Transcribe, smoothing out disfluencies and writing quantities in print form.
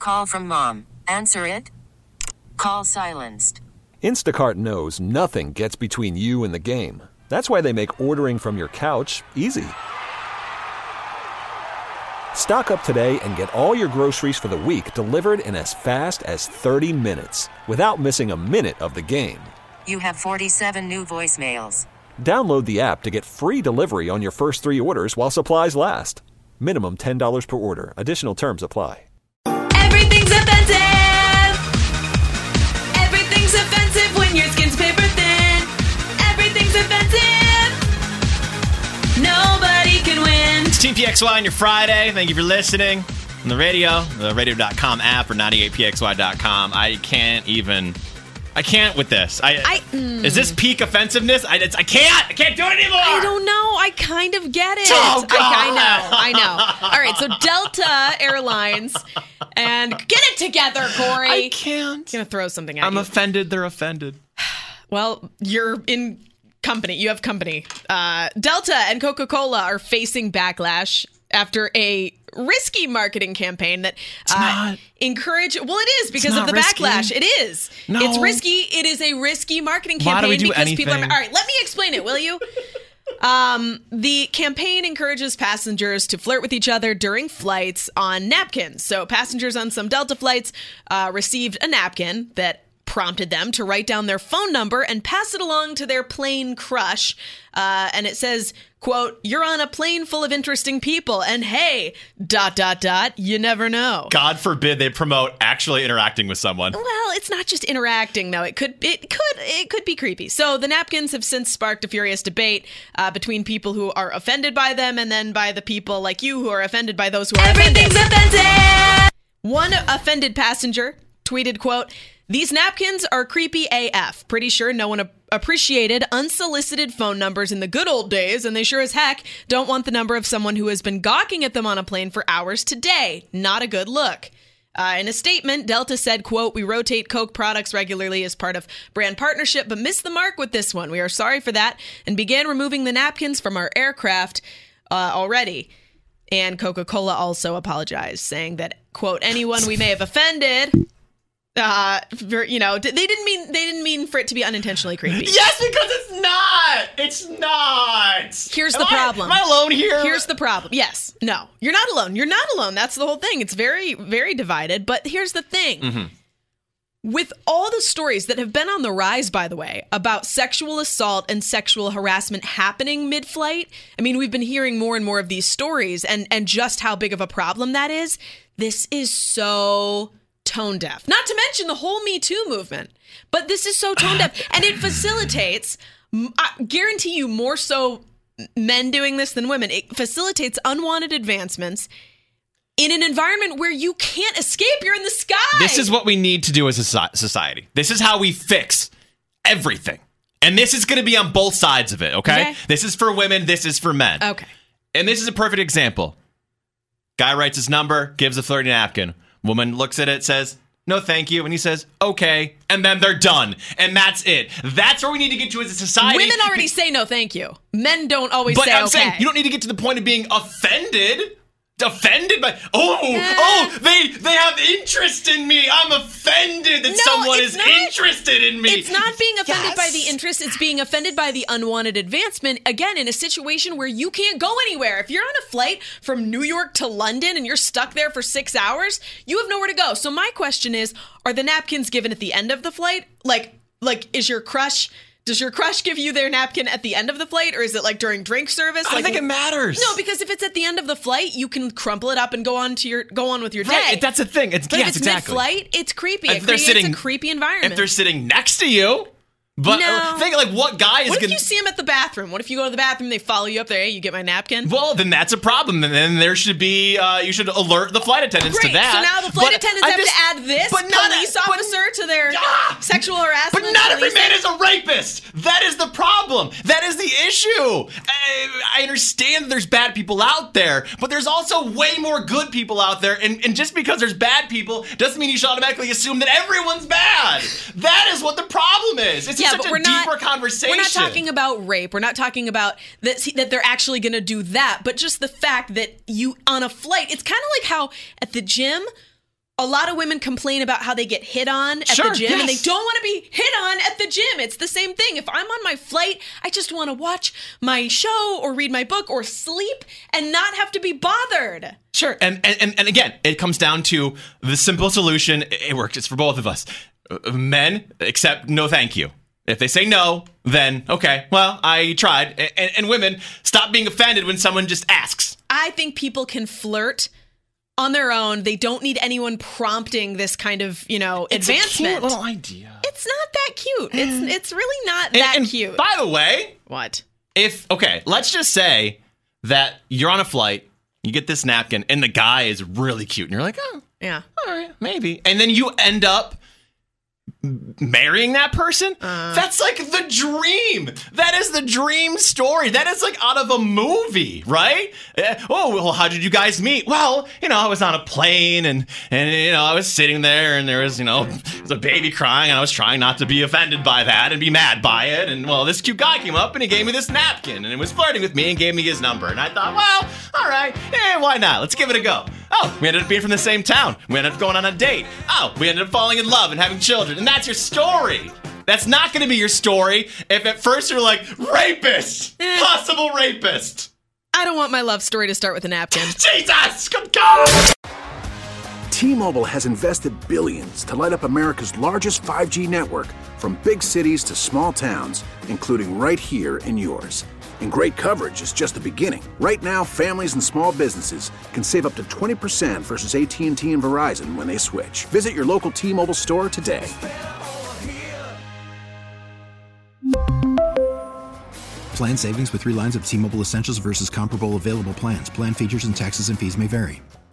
Call from mom. Answer it. Call silenced. Instacart knows nothing gets between you and the game. That's why they make ordering from your couch easy. Stock up today and get all your groceries for the week delivered in as fast as 30 minutes without missing a minute of the game. You have 47 new voicemails. Download the app to get free delivery on your first 3 orders while supplies last. Minimum $10 per order. Additional terms apply. Everything's offensive. Everything's offensive when your skin's paper thin. Everything's offensive. Nobody can win. It's Team PXY on your Friday. Thank you for listening on the radio, the radio.com app, or 98pxy.com. I can't with this. Is this peak offensiveness? I can't do it anymore. I don't know. I kind of get it. Oh, God. I know. All right, so Delta Airlines, and get it together, Corey. I can't. I'm going to throw something at you. I'm offended. They're offended. Well, you're in company. You have company. Delta and Coca-Cola are facing backlash after a risky marketing campaign that encourage. Well, it is because of the risky. backlash. It is. No. It's risky. It is a risky marketing campaign. Why do we do because anything? people are. All right, let me explain it, will you? The campaign encourages passengers to flirt with each other during flights on napkins. So passengers on some Delta flights received a napkin that prompted them to write down their phone number and pass it along to their plane crush. And it says, quote, "You're on a plane full of interesting people, and hey, ... you never know." God forbid they promote actually interacting with someone. Well, it's not just interacting, though. It could be creepy. So the napkins have since sparked a furious debate between people who are offended by them and then by the people like you who are offended by those who are Everything's offensive. One offended passenger tweeted, quote, "These napkins are creepy AF. Pretty sure no one appreciated unsolicited phone numbers in the good old days, and they sure as heck don't want the number of someone who has been gawking at them on a plane for hours today. Not a good look." In a statement, Delta said, quote, "We rotate Coke products regularly as part of brand partnership, but missed the mark with this one. We are sorry for that and began removing the napkins from our aircraft already." And Coca-Cola also apologized, saying that, quote, "Anyone we may have offended... they didn't mean for it to be unintentionally creepy." Yes, because it's not. It's not. Here's the problem. Am I alone here? Here's the problem. Yes. No. You're not alone. You're not alone. That's the whole thing. It's very, very divided. But here's the thing. Mm-hmm. With all the stories that have been on the rise, by the way, about sexual assault and sexual harassment happening mid-flight, I mean, we've been hearing more and more of these stories and just how big of a problem that is. This is so tone deaf. Not to mention the whole Me Too movement. But this is so tone deaf. And it facilitates, I guarantee you, more so men doing this than women. It facilitates unwanted advancements in an environment where you can't escape. You're in the sky. This is what we need to do as a society. This is how we fix everything. And this is going to be on both sides of it, okay? This is for women. This is for men. Okay. And this is a perfect example. Guy writes his number, gives a flirty napkin. Woman looks at it, says, "No, thank you." And he says, "Okay." And then they're done. And that's it. That's where we need to get to as a society. Women already say no, thank you. Men don't always but say I'm okay. saying you don't need to get to the point of being offended. Offended by they have interest in me. I'm offended that someone is interested in me. It's not being offended by the interest. It's being offended by the unwanted advancement. Again, in a situation where you can't go anywhere. If you're on a flight from New York to London and you're stuck there for 6 hours, you have nowhere to go. So my question is, are the napkins given at the end of the flight? Like does your crush give you their napkin at the end of the flight, or is it like during drink service? I think it matters. No, because if it's at the end of the flight, you can crumple it up and go on with your day. Right, that's the thing. But if it's mid-flight, it's creepy. It creates a creepy environment. If they're sitting next to you. But think like what guy is What if you see them at the bathroom? What if you go to the bathroom, they follow you up there, hey, you get my napkin? Well, then that's a problem. And then there should be, you should alert the flight attendants to that. So now the flight attendants have to add this police officer to their sexual harassment. But not every man is a rapist. That is the problem. That is the issue. I understand that there's bad people out there, but there's also way more good people out there. And just because there's bad people doesn't mean you should automatically assume that everyone's bad. That is what the problem is. It's such a deeper conversation. We're not talking about rape. We're not talking about that they're actually going to do that. But just the fact that you, on a flight, it's kind of like how at the gym, a lot of women complain about how they get hit on at Sure, the gym, and they yes. don't want to be hit on at the gym. It's the same thing. If I'm on my flight, I just want to watch my show or read my book or sleep and not have to be bothered. Sure. And again, it comes down to the simple solution. It works. It's for both of us. Men accept no thank you. If they say no, then okay, well, I tried. And women, stop being offended when someone just asks. I think people can flirt on their own. They don't need anyone prompting this kind of, advancement. It's a cute little idea. It's not that cute. It's really not that and cute. By the way, What? let's just say that you're on a flight, you get this napkin, and the guy is really cute, and you're like, oh, Yeah. all right, maybe. And then you end up marrying that person. That's like the dream. That is the dream story. That is like out of a movie, right? Oh, well, how did you guys meet? Well, I was on a plane and I was sitting there and there was, there was a baby crying and I was trying not to be offended by that and be mad by it. And well, this cute guy came up and he gave me this napkin and he was flirting with me and gave me his number. And I thought, well, all right, why not? Let's give it a go. Oh, we ended up being from the same town. We ended up going on a date. Oh, we ended up falling in love and having children. And that's your story. That's not going to be your story if at first you're like, rapist, possible rapist. I don't want my love story to start with a napkin. Jesus, good God. T-Mobile has invested billions to light up America's largest 5G network, from big cities to small towns, including right here in yours. And great coverage is just the beginning. Right now, families and small businesses can save up to 20% versus AT&T and Verizon when they switch. Visit your local T-Mobile store today. Plan savings with 3 lines of T-Mobile Essentials versus comparable available plans. Plan features and taxes and fees may vary.